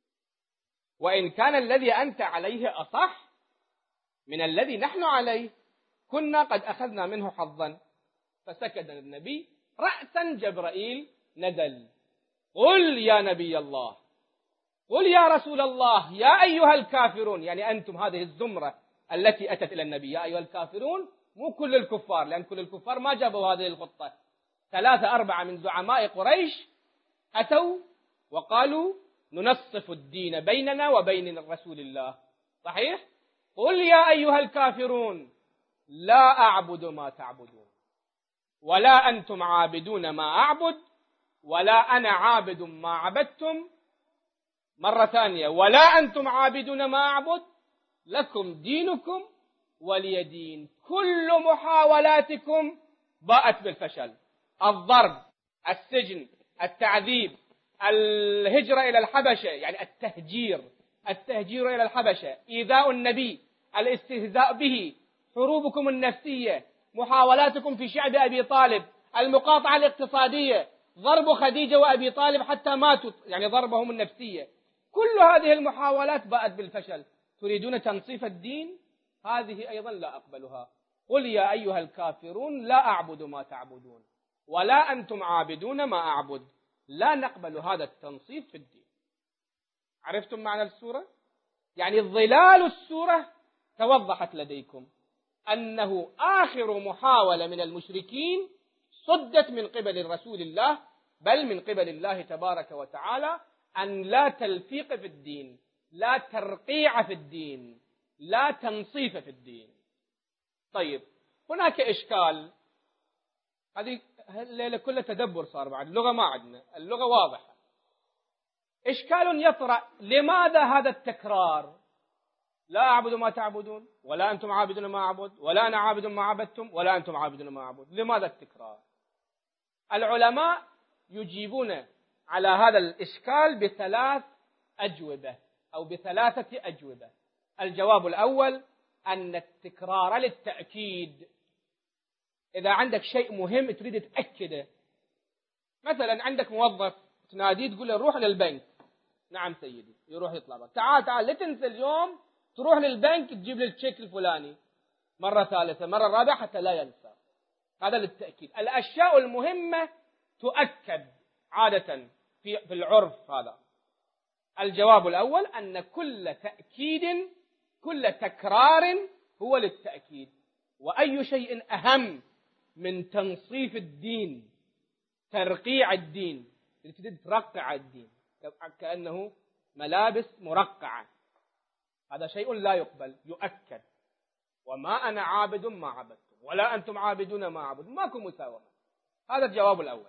وإن كان الذي أنت عليه أصح من الذي نحن عليه كنا قد أخذنا منه حظا. فسكت النبي، رأسا جبرائيل نزل، قل يا نبي الله، قل يا رسول الله، يا أيها الكافرون، يعني أنتم هذه الزمرة التي أتت إلى النبي، يا أيها الكافرون، مو كل الكفار، لأن كل الكفار ما جابوا هذه الخطة. ثلاثة أربعة من زعماء قريش أتوا وقالوا ننصف الدين بيننا وبين رسول الله، صحيح؟ قل يا أيها الكافرون لا أعبد ما تعبدون ولا أنتم عابدون ما أعبد ولا أنا عابد ما عبدتم. مرة ثانية، ولا أنتم عابدون ما أعبد لكم دينكم ولي دين. كل محاولاتكم باءت بالفشل، الضرب، السجن، التعذيب، الهجرة إلى الحبشة، يعني التهجير، التهجير إلى الحبشة، إيذاء النبي، الاستهزاء به، حروبكم النفسية، محاولاتكم في شعب أبي طالب، المقاطعة الاقتصادية، ضرب خديجة وأبي طالب حتى ماتوا، يعني ضربهم النفسية. كل هذه المحاولات باءت بالفشل. تريدون تنصيف الدين؟ هذه أيضا لا أقبلها. قل يا أيها الكافرون لا أعبد ما تعبدون ولا أنتم عابدون ما أعبد، لا نقبل هذا التنصيف في الدين. عرفتم معنى السورة؟ يعني ظلال السورة توضحت لديكم أنه آخر محاولة من المشركين صدت من قبل رسول الله، بل من قبل الله تبارك وتعالى، أن لا تلفيق في الدين، لا ترقيع في الدين، لا تنصيف في الدين. طيب، هناك إشكال، هذه الليلة كلها تدبر صار، بعد اللغة ما عندنا، اللغة واضحة. إشكال يطرأ، لماذا هذا التكرار؟ لا أعبد ما تعبدون ولا أنتم عابدون ما أعبد ولا أنا عابد ما عبدتم ولا أنتم عابدون ما أعبد، لماذا التكرار؟ العلماء يجيبون على هذا الإشكال بثلاث أجوبة أو بثلاثة أجوبة. الجواب الأول أن التكرار للتأكيد. إذا عندك شيء مهم تريد تأكده، مثلا عندك موظف تناديه تقول له روح للبنك، نعم سيدي، يروح يطلع بك، تعال تعال لا تنسى اليوم تروح للبنك تجيب لي التشيك الفلاني، مرة ثالثة مرة رابعة حتى لا ينسى. هذا للتأكيد. الأشياء المهمة تؤكد عادة في في العرف. هذا الجواب الأول، أن كل تأكيد كل تكرار هو للتأكيد. وأي شيء أهم من تنصيف الدين، ترقيع الدين، تبتدي ترقع الدين كأنه ملابس مرقعة، هذا شيء لا يقبل. يؤكد وما أنا عابد ما عبدتم ولا أنتم عابدون ما عبد، ماكو مساومة. هذا الجواب الأول.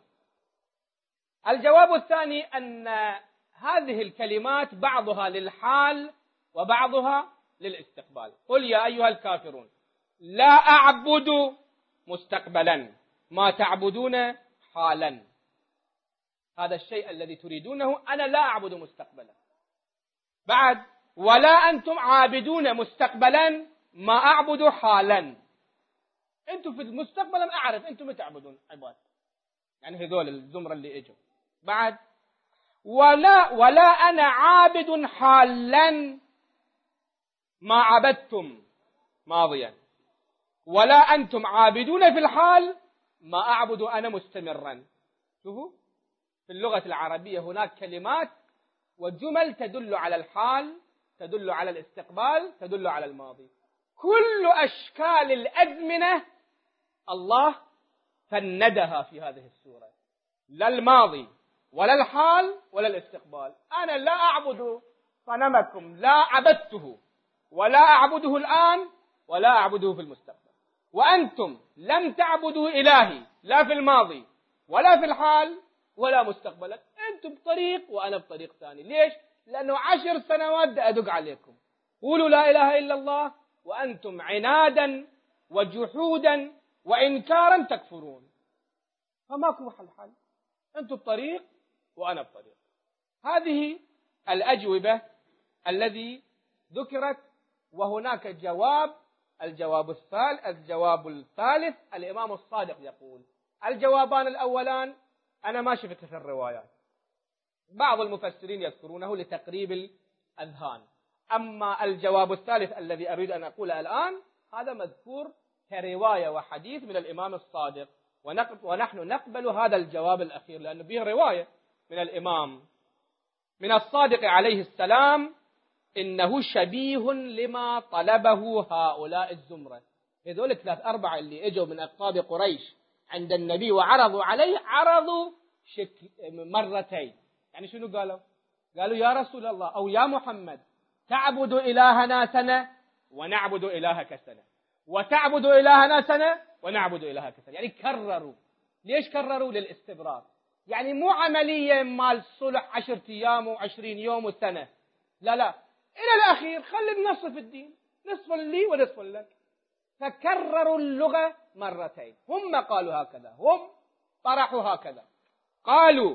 الجواب الثاني أن هذه الكلمات بعضها للحال وبعضها للاستقبال. قل يا أيها الكافرون لا أعبد مستقبلا ما تعبدون حالا. هذا الشيء الذي تريدونه أنا لا أعبد مستقبلا. بعد ولا أنتم عابدون مستقبلا ما أعبد حالا. أنتم في المستقبل أنا أعرف أنتم تعبدون عباد، يعني هذول الزمرة اللي إجوا. بعد ولا ولا أنا عابد حالا ما عبدتم ماضيا، ولا أنتم عابدون في الحال ما أعبد أنا مستمرا. شوفوا في اللغة العربية هناك كلمات وجمل تدل على الحال، تدل على الاستقبال، تدل على الماضي. كل أشكال الأزمنة الله فندها في هذه السورة، لا الماضي ولا الحال ولا الاستقبال. أنا لا أعبد صنمكم، لا عبدته ولا أعبده الآن ولا أعبده في المستقبل. وأنتم لم تعبدوا إلهي لا في الماضي ولا في الحال ولا مستقبلا. أنتم بطريق وأنا بطريق ثاني. ليش؟ لأنه عشر سنوات دا أدق عليكم قولوا لا إله إلا الله وأنتم عنادا وجحودا وإنكارا تكفرون. فماكو حل حل، أنتم بطريق وأنا بطريق. هذه الأجوبة الذي ذكرت. وهناك جواب، الجواب الثالث الجواب الثالث الإمام الصادق يقول الجوابان الأولان أنا ما شفت في الروايات، بعض المفسرين يذكرونه لتقريب الأذهان. أما الجواب الثالث الذي أريد أن أقوله الآن هذا مذكور كرواية وحديث من الإمام الصادق، ونحن نقبل هذا الجواب الأخير لأنه به رواية من الإمام من الصادق عليه السلام إنه شبيه لما طلبه هؤلاء الزمرة. هذول الثلاث أربعة اللي اجوا من أقطاب قريش عند النبي وعرضوا عليه، عرضوا شك مرتين. يعني شنو قالوا؟ قالوا يا رسول الله أو يا محمد تعبد إلهنا سنة ونعبد إلهك سنة، وتعبد إلهنا سنة ونعبد إلهك سنة. يعني كرروا. ليش كرروا؟ للاستمرار. يعني مو عملية مال صلح عشرة أيام وعشرين يوم وسنة، لا لا، إلى الأخير خلي النص في الدين، نصف لي ونصف لك. فكرروا اللغة مرتين. هم قالوا هكذا، هم طرحوا هكذا. قالوا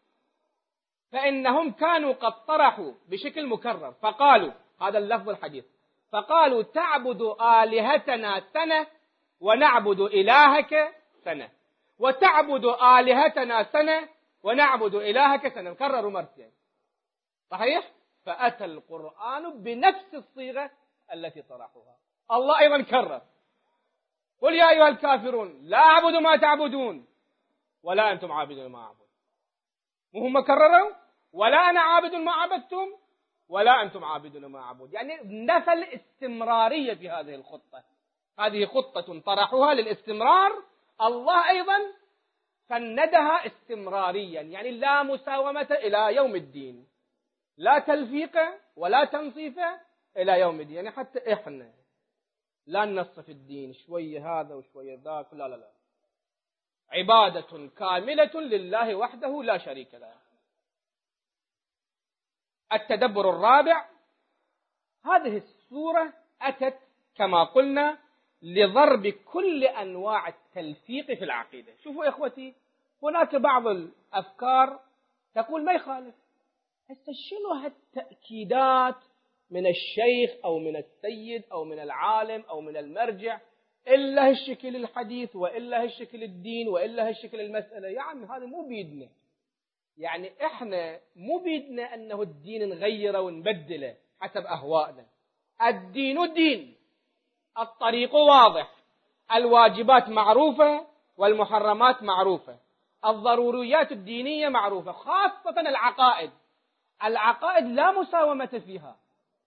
فإنهم كانوا قد طرحوا بشكل مكرر فقالوا، هذا اللفظ الحديث، فقالوا تعبد آلهتنا سنة ونعبد إلهك سنة، وتعبد آلهتنا سنة ونعبد إلهك سنة. كرروا مرتين. صحيح؟ فأتى القرآن بنفس الصيغة التي طرحوها. الله أيضا كرر قل يا أيها الكافرون لا أعبد ما تعبدون ولا أنتم عابدون ما أعبد. وهم كرروا ولا أنا عابد ما عبدتم ولا أنتم عابدون ما أعبد. يعني نفى الاستمرارية في هذه الخطة. هذه خطة طرحوها للاستمرار، الله أيضا فندها استمراريا، يعني لا مساومة إلى يوم الدين، لا تلفيق ولا تنصيف إلى يوم الدين. يعني حتى إحنا لا ننصف الدين شوية هذا وشوية ذاك، لا لا لا، عبادة كاملة لله وحده لا شريك له. التدبر الرابع، هذه السورة أتت كما قلنا لضرب كل أنواع التلفيق في العقيدة. شوفوا يا إخوتي، هناك بعض الأفكار تقول ما يخالف، هسه شنو هالتأكيدات من الشيخ أو من السيد أو من العالم أو من المرجع، إلا هالشكل الحديث وإلا هالشكل الدين وإلا هالشكل المسألة. يا عم هذا مو بيدنا، يعني إحنا مو بيدنا أنه الدين نغيره ونبدله حسب أهوائنا. الدين دين، الطريق واضح، الواجبات معروفة والمحرمات معروفة، الضروريات الدينية معروفة، خاصة العقائد. العقائد لا مساومة فيها.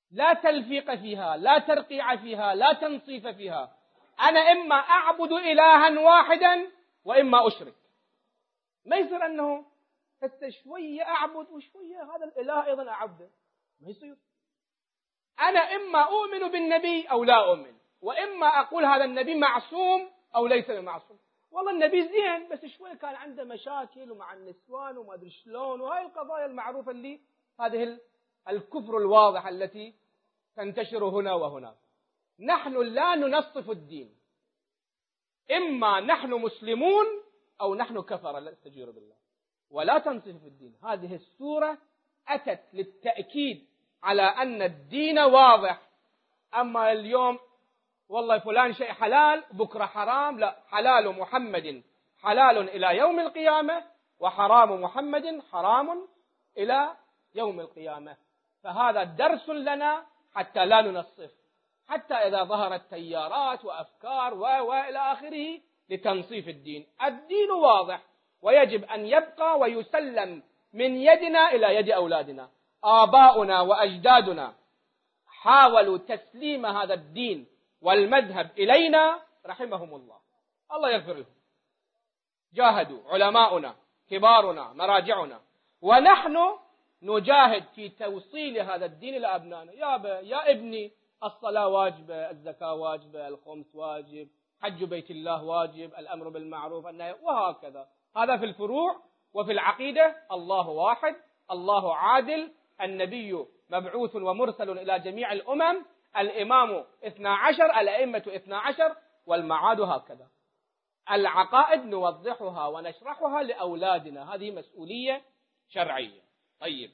لا تلفيق فيها، لا ترقيع فيها، لا تنصيف فيها. أنا إما أعبد إلها واحدا وإما أشرك. ما يصير أنه هسه شوية أعبد وشوية هذا الإله أيضا أعبده، ما يصير. أنا إما أؤمن بالنبي أو لا أؤمن، وإما أقول هذا النبي معصوم أو ليس بمعصوم. والله النبي زين بس شوي كان عنده مشاكل ومع النسوان وما أدري شلون، وهاي القضايا المعروفة اللي هذه الكفر الواضح التي تنتشر هنا وهنا. نحن لا ننصف الدين، إما نحن مسلمون أو نحن كفر، لا استجير بالله، ولا تنصف الدين. هذه السورة أتت للتأكيد على أن الدين واضح. أما اليوم والله فلان شيء حلال بكرة حرام، لا، حلال محمد حلال إلى يوم القيامة، وحرام محمد حرام إلى يوم القيامة. فهذا درس لنا حتى لا ننصف، حتى إذا ظهرت تيارات وأفكار وإلى آخره لتنصيف الدين. الدين واضح ويجب أن يبقى ويسلم من يدنا إلى يد أولادنا. آباؤنا وأجدادنا حاولوا تسليم هذا الدين والمذهب إلينا رحمهم الله، الله يغفر لهم، جاهدوا علماؤنا كبارنا مراجعنا، ونحن نجاهد في توصيل هذا الدين إلى أبنائنا. يا, يا ابني الصلاة واجبة، الزكاة واجبة، الخمس واجب، حج بيت الله واجب، الأمر بالمعروف النهي، وهكذا. هذا في الفروع. وفي العقيدة الله واحد، الله عادل، النبي مبعوث ومرسل إلى جميع الأمم، الإمام اثنا عشر، الأئمة اثنا عشر، والمعاد هكذا. العقائد نوضحها ونشرحها لأولادنا، هذه مسؤولية شرعية. طيب،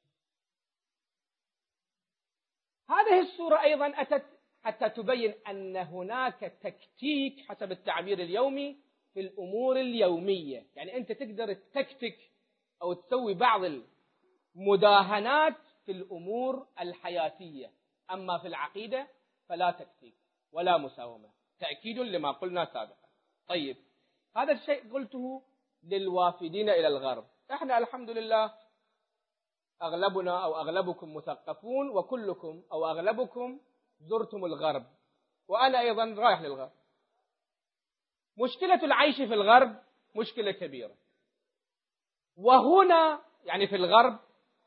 هذه السورة أيضا أتت حتى تبين أن هناك تكتيك حسب التعبير اليومي في الأمور اليومية. يعني أنت تقدر تكتك أو تسوي بعض المداهنات في الأمور الحياتية، أما في العقيدة فلا تكتيك ولا مساومة، تأكيد لما قلنا سابقا. طيب، هذا الشيء قلته للوافدين إلى الغرب. احنا الحمد لله أغلبنا أو أغلبكم مثقفون، وكلكم أو أغلبكم زرتم الغرب، وأنا أيضا رايح للغرب. مشكلة العيش في الغرب مشكلة كبيرة، وهنا يعني في الغرب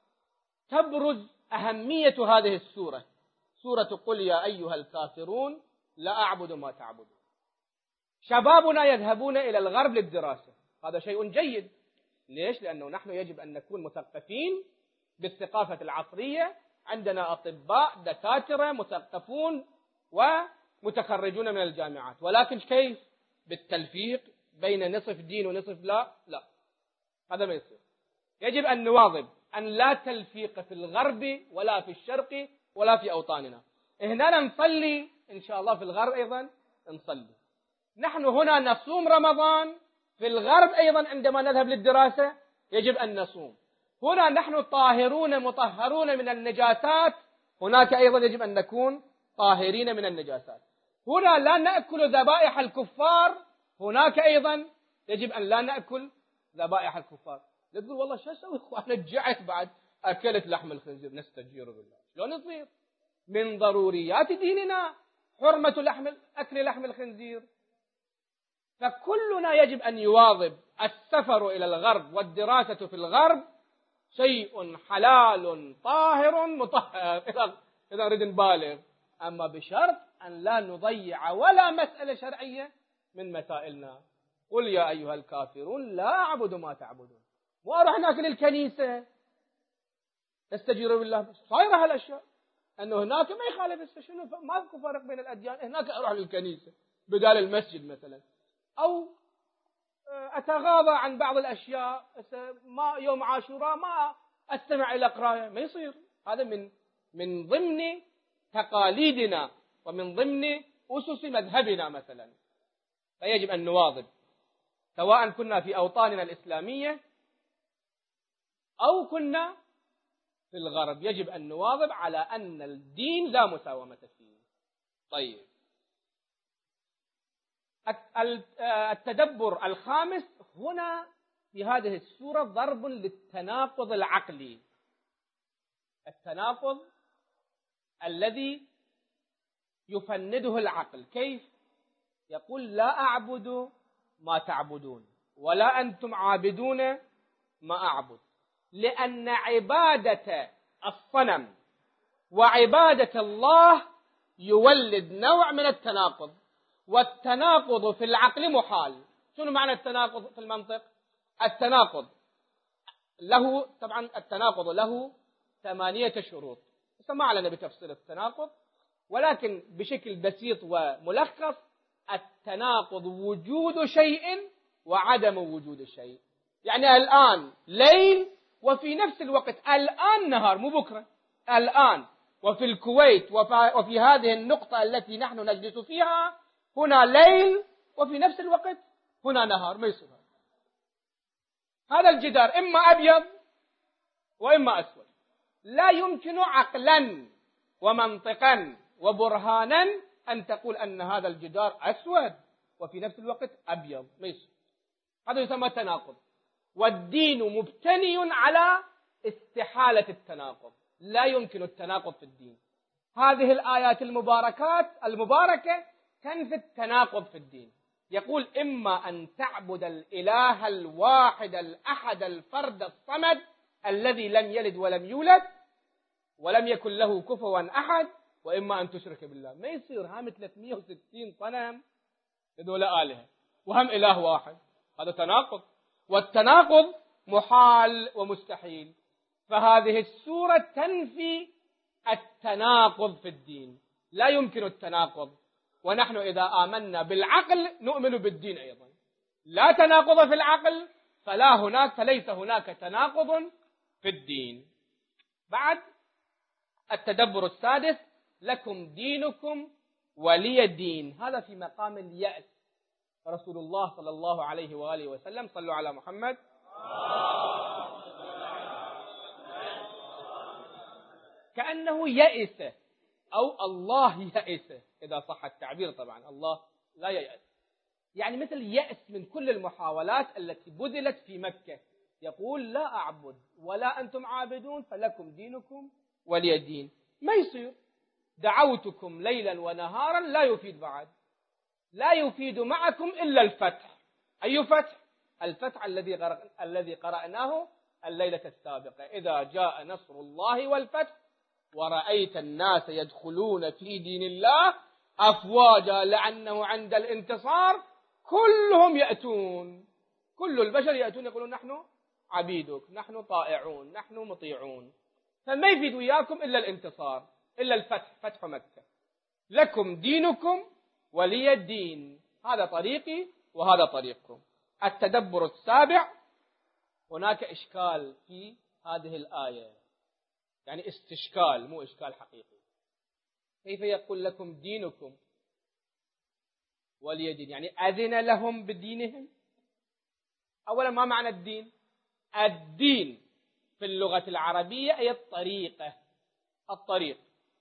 تبرز أهمية هذه السورة، سورة قل يا أيها الكافرون لا أعبد ما تعبدون. شبابنا يذهبون إلى الغرب للدراسة، هذا شيء جيد. ليش؟ لأنه نحن يجب أن نكون مثقفين بالثقافة العصرية، عندنا أطباء دكاترة مثقفون ومتخرجون من الجامعات، ولكن كيف؟ بالتلفيق بين نصف دين ونصف لا لا هذا ما يصير. يجب أن نواظب أن لا تلفيق في الغرب ولا في الشرق ولا في أوطاننا. هنا نصلي إن شاء الله، في الغرب أيضا نصلي. نحن هنا نصوم رمضان، في الغرب أيضا عندما نذهب للدراسة يجب أن نصوم. هنا نحن طاهرون مطهرون من النجاسات، هناك أيضا يجب أن نكون طاهرين من النجاسات. هنا لا نأكل ذبائح الكفار، هناك أيضا يجب أن لا نأكل ذبائح الكفار. لا تقول والله شو أسوي أنا جعت بعد أكلت لحم الخنزير، نستجير بالله. شلون يصير؟ من ضروريات ديننا حرمة لحم أكل لحم الخنزير. فكلنا يجب أن يواظب. السفر إلى الغرب والدراسة في الغرب شيء حلال طاهر مطهر إذا نريد نبالغ، أما بشرط أن لا نضيع ولا مسألة شرعية من مسائلنا. قل يا أيها الكافرون لا أعبد ما تعبدون. مو أروح هناك للكنيسة استجير بالله، صايرة هالأشياء أنه هناك ما يخالف، شنو ما في فرق بين الأديان، هناك أروح للكنيسة بدال المسجد مثلا، أو أتغاضى عن بعض الأشياء، ما يوم عاشوراء ما أستمع إلى قراءة، ما يصير. هذا من من ضمن تقاليدنا ومن ضمن أسس مذهبنا مثلا. فيجب أن نواظب سواء كنا في أوطاننا الإسلامية أو كنا في الغرب، يجب أن نواظب على أن الدين لا مساومة فيه. طيب، التدبر الخامس هنا في هذه السورة ضرب للتناقض العقلي. التناقض الذي يفنده العقل. كيف؟ يقول لا أعبد ما تعبدون ولا أنتم عابدون ما أعبد، لأن عبادة الصنم وعبادة الله يولد نوع من التناقض، والتناقض في العقل محال. شنو معنى التناقض في المنطق؟ التناقض له طبعا التناقض له ثمانية شروط، ما علينا بتفصيل التناقض، ولكن بشكل بسيط وملخص: التناقض وجود شيء وعدم وجود شيء. يعني الآن ليل وفي نفس الوقت الآن نهار، مو بكرة، الآن. وفي الكويت وفي هذه النقطة التي نحن نجلس فيها هنا ليل وفي نفس الوقت هنا نهار، ما يصير. هذا الجدار إما أبيض وإما أسود، لا يمكن عقلا ومنطقا وبرهانا أن تقول أن هذا الجدار أسود وفي نفس الوقت أبيض، ما يصير. هذا يسمى تناقض، والدين مبتني على استحالة التناقض، لا يمكن التناقض في الدين. هذه الآيات المباركات المباركة تنفي التناقض في الدين. يقول إما أن تعبد الإله الواحد الأحد الفرد الصمد الذي لم يلد ولم يولد ولم يكن له كفوا أحد، وإما أن تشرك بالله. ما يصير هم ثلاثمئة وستين صنم هذول آلهة وهم إله واحد، هذا تناقض، والتناقض محال ومستحيل. فهذه السورة تنفي التناقض في الدين، لا يمكن التناقض. ونحن إذا آمنا بالعقل نؤمن بالدين أيضا. لا تناقض في العقل فلا هناك فليس هناك تناقض في الدين. بعد التدبر السادس: لكم دينكم ولي دين. هذا في مقام اليأس. رسول الله صلى الله عليه وآله وسلم، صلوا على محمد، كأنه يئس أو الله يئس، إذا صح التعبير. طبعا الله لا ييأس، يعني مثل يأس من كل المحاولات التي بذلت في مكة. يقول لا أعبد ولا أنتم عابدون فلكم دينكم ولي دين. ما يصير. دعوتكم ليلا ونهارا لا يفيد بعد، لا يفيد معكم إلا الفتح. أي فتح؟ الفتح الذي الذي قرأناه الليلة السابقة: إذا جاء نصر الله والفتح ورأيت الناس يدخلون في دين الله أفواجا، لأنه عند الانتصار كلهم يأتون، كل البشر يأتون يقولون نحن عبيدك، نحن طائعون، نحن مطيعون. فما يفيد وياكم إلا الانتصار، إلا الفتح، فتح مكة. لكم دينكم ولي الدين. هذا طريقي وهذا طريقكم. التدبر السابع: هناك إشكال في هذه الآية، يعني استشكال مو إشكال حقيقي. كيف يقول لكم دينكم ولي دين؟ يعني أذن لهم بدينهم؟ أولا ما معنى الدين؟ الدين في اللغة العربية هي الطريقة، الطريق.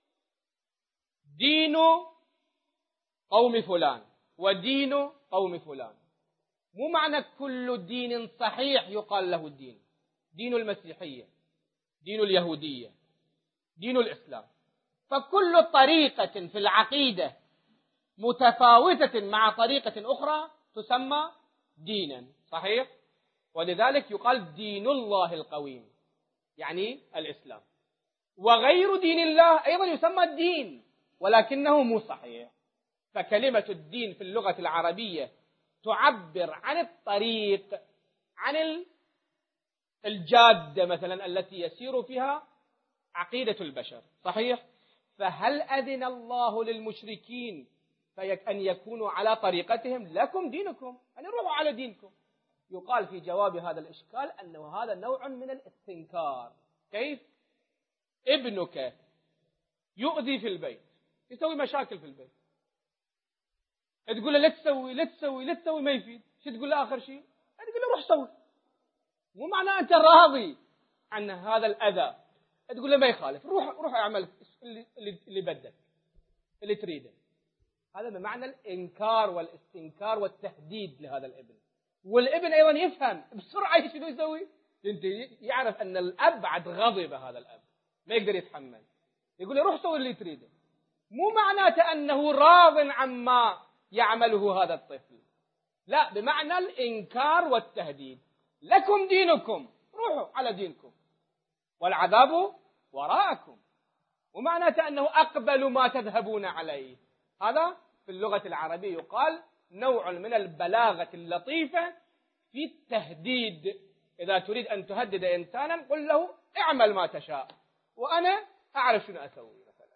دين قوم فلان ودين قوم فلان، مو معنى كل دين صحيح يقال له الدين. دين المسيحية، دين اليهودية، دين الإسلام. فكل طريقة في العقيدة متفاوتة مع طريقة أخرى تسمى دينا، صحيح؟ ولذلك يقال دين الله القويم، يعني الإسلام. وغير دين الله أيضا يسمى الدين، ولكنه مو صحيح. فكلمة الدين في اللغة العربية تعبر عن الطريق، عن الجادة مثلا التي يسير فيها عقيدة البشر، صحيح؟ فهل أذن الله للمشركين أن يكونوا على طريقتهم؟ لكم دينكم، أن يروحوا على دينكم. يقال في جواب هذا الإشكال أنه هذا نوع من الاستنكار. كيف؟ ابنك يؤذي في البيت، يسوي مشاكل في البيت، تقول له لا تسوي لا تسوي لا تسوي، ما يفيد. شو تقول له آخر شيء؟ تقول له روح سوي. مو معناه أنت راضي عن هذا الأذى، تقول له ما يخالف، روح روح اعمل اللي اللي بدك اللي تريده. هذا بمعنى الإنكار والاستنكار والتهديد لهذا الابن. والابن أيضا يفهم بسرعة شنو يسوي. انت يعرف أن الأب بعد غضب، هذا الأب ما يقدر يتحمل، يقول لي روح سوي اللي تريده، مو معناته أنه راض عما يعمله هذا الطفل، لا، بمعنى الإنكار والتهديد. لكم دينكم، روحوا على دينكم والعذاب وراءكم، ومعناته أنه أقبل ما تذهبون عليه. هذا في اللغة العربية يقال نوع من البلاغة اللطيفة في التهديد. إذا تريد أن تهدد إنسانا قل له اعمل ما تشاء وأنا أعرف شنو أسوي مثلا.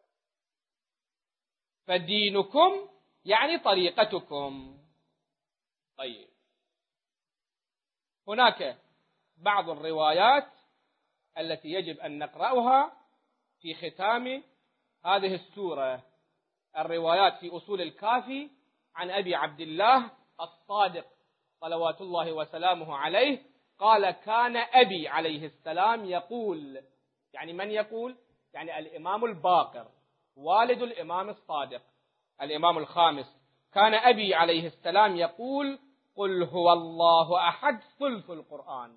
فدينكم يعني طريقتكم. طيب، هناك بعض الروايات التي يجب أن نقرأها في ختام هذه السورة. الروايات في أصول الكافي عن أبي عبد الله الصادق صلوات الله وسلامه عليه قال: كان أبي عليه السلام يقول، يعني من يقول؟ يعني الإمام الباقر والد الإمام الصادق الإمام الخامس. كان أبي عليه السلام يقول: قل هو الله أحد ثلث القرآن.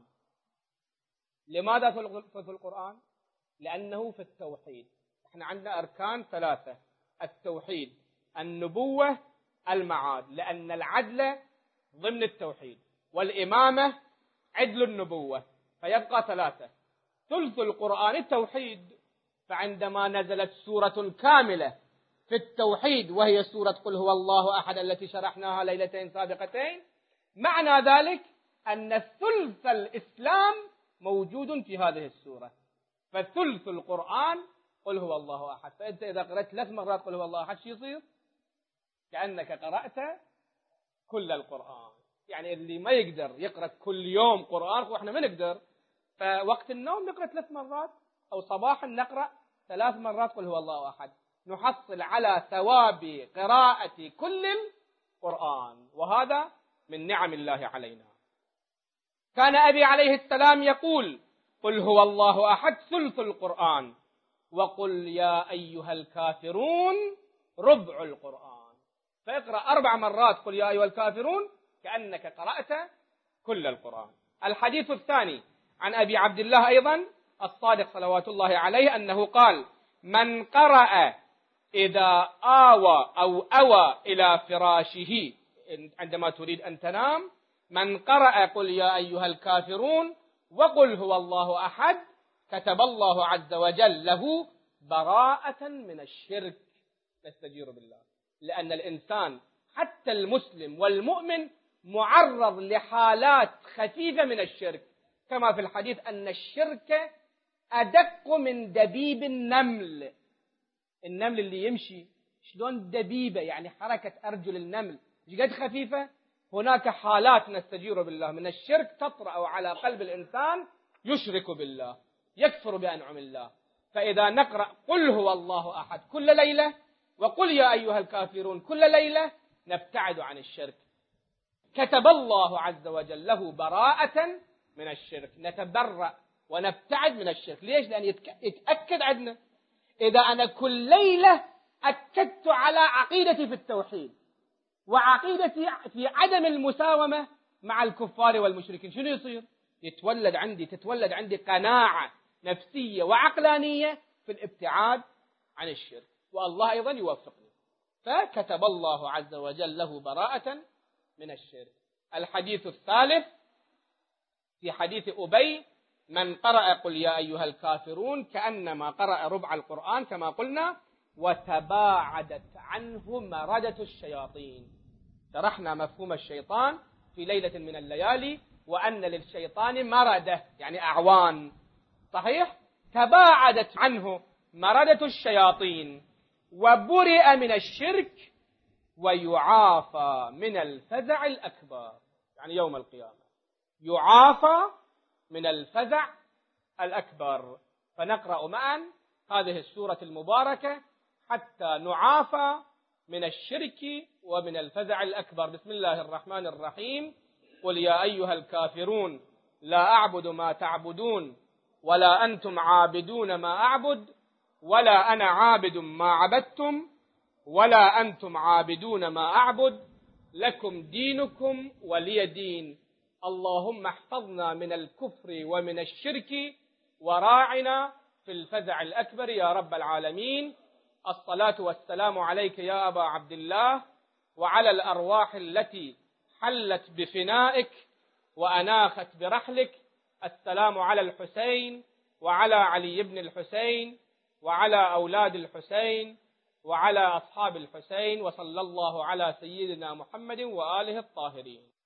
لماذا ثلث القرآن؟ لأنه في التوحيد. احنا عندنا أركان ثلاثة: التوحيد، النبوة، المعاد، لأن العدل ضمن التوحيد، والإمامة عدل النبوة، فيبقى ثلاثة. ثلث القرآن التوحيد، فعندما نزلت سورة كاملة في التوحيد وهي سورة قل هو الله أحد التي شرحناها ليلتين سابقتين، معنى ذلك أن ثلث الإسلام موجود في هذه السورة. فثلث القرآن قل هو الله أحد. فأنت إذا قرأت ثلاث مرات قل هو الله أحد شو يصير؟ كأنك قرأت كل القرآن. يعني اللي ما يقدر يقرأ كل يوم قرآن، وإحنا ما نقدر، فوقت النوم نقرأ ثلاث مرات، أو صباحا نقرأ ثلاث مرات قل هو الله أحد، نحصل على ثواب قراءة كل القرآن، وهذا من نعم الله علينا. كان أبي عليه السلام يقول: قل هو الله أحد ثلث القرآن، وقل يا أيها الكافرون ربع القرآن. فاقرأ أربع مرات قل يا أيها الكافرون كأنك قرأت كل القرآن. الحديث الثاني عن أبي عبد الله أيضا الصادق صلوات الله عليه أنه قال: من قرأ إذا آوى أو أوى إلى فراشه، عندما تريد أن تنام، من قرأ قل يا أيها الكافرون وقل هو الله أحد، كتب الله عز وجل له براءة من الشرك. نستجير بالله، لأن الإنسان حتى المسلم والمؤمن معرض لحالات خفيفة من الشرك، كما في الحديث أن الشرك أدق من دبيب النمل. النمل اللي يمشي شلون دبيبة، يعني حركة أرجل النمل قد خفيفة. هناك حالات نستجير بالله من الشرك تطرأ على قلب الإنسان، يشرك بالله، يكفر بأنعم الله. فإذا نقرأ قل هو الله أحد كل ليلة وقل يا أيها الكافرون كل ليلة نبتعد عن الشرك. كتب الله عز وجل له براءة من الشرك، نتبرأ ونبتعد من الشرك. ليش؟ لأن يتأكد عندنا إذا أنا كل ليلة أكدت على عقيدتي في التوحيد وعقيدتي في عدم المساومة مع الكفار والمشركين، شنو يصير؟ يتولد عندي تتولد عندي قناعة نفسية وعقلانية في الابتعاد عن الشرك، والله أيضا يوفقني. فكتب الله عز وجل له براءة من الشرك. الحديث الثالث في حديث أبي: من قرأ قل يا أيها الكافرون كأنما قرأ ربع القرآن، كما قلنا، وتباعدت عنه مردة الشياطين. شرحنا مفهوم الشيطان في ليلة من الليالي، وأن للشيطان مردة يعني أعوان، صحيح؟ تباعدت عنه مردة الشياطين، وبرئ من الشرك، ويعافى من الفزع الأكبر، يعني يوم القيامة يعافى من الفزع الأكبر. فنقرأ معا هذه السورة المباركة حتى نعافى من الشرك ومن الفزع الأكبر. بسم الله الرحمن الرحيم. قل يا أيها الكافرون لا أعبد ما تعبدون ولا أنتم عابدون ما أعبد ولا أنا عابد ما عبدتم ولا أنتم عابدون ما أعبد لكم دينكم ولي دين. اللهم احفظنا من الكفر ومن الشرك وراعنا في الفزع الأكبر يا رب العالمين. الصلاة والسلام عليك يا أبا عبد الله وعلى الأرواح التي حلت بفنائك وأناخت برحلك. السلام على الحسين وعلى علي بن الحسين وعلى أولاد الحسين وعلى أصحاب الحسين، وصلى الله على سيدنا محمد وآله الطاهرين.